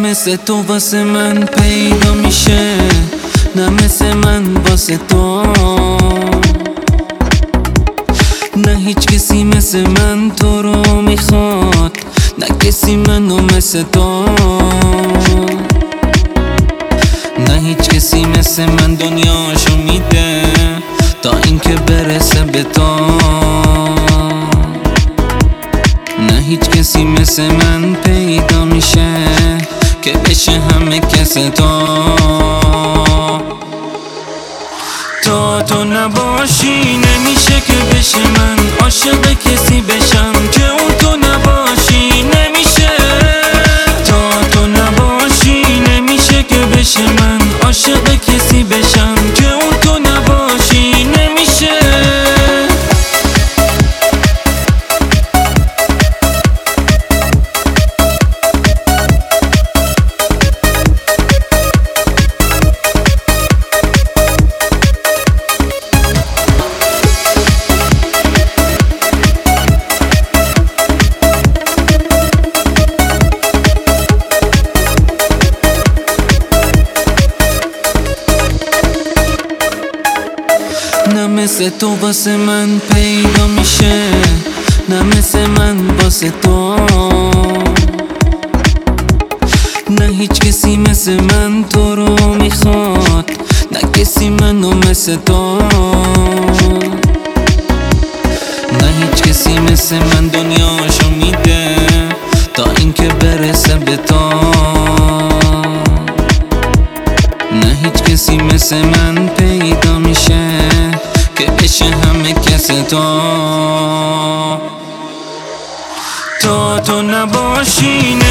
مثل تو واسه من پیدا میشه، نه مثل من واسه تو. نه هیچ کسی مثل من تو رو میخواد، نه کسی منو مثل تو. نه هیچ کسی مثل من دنیاشو میده تا اینکه برسه به تو. نه هیچ کسی مثل من پیدا میشه که بشه همه کس تو. تو نباشی نمیشه که بشه من عاشق کسی بشم که اون تو نباشی نمیشه. تو نباشی نمیشه که بشه من عاشق کسی بشم که اون تو نباشی نمیشه. نه مثل تو واسه من پیدا میشه، نه مثل من واسه تو. نه هیچ کسی مثل من تو رو میخواد، نه کسی منو مثل تو. نه هیچ کسی مثل من دنیاشو میده تا اینکه برسه به تو. نه هیچ کسی مثل من پیدا میشه که بشه همه کس تو. تو نباشی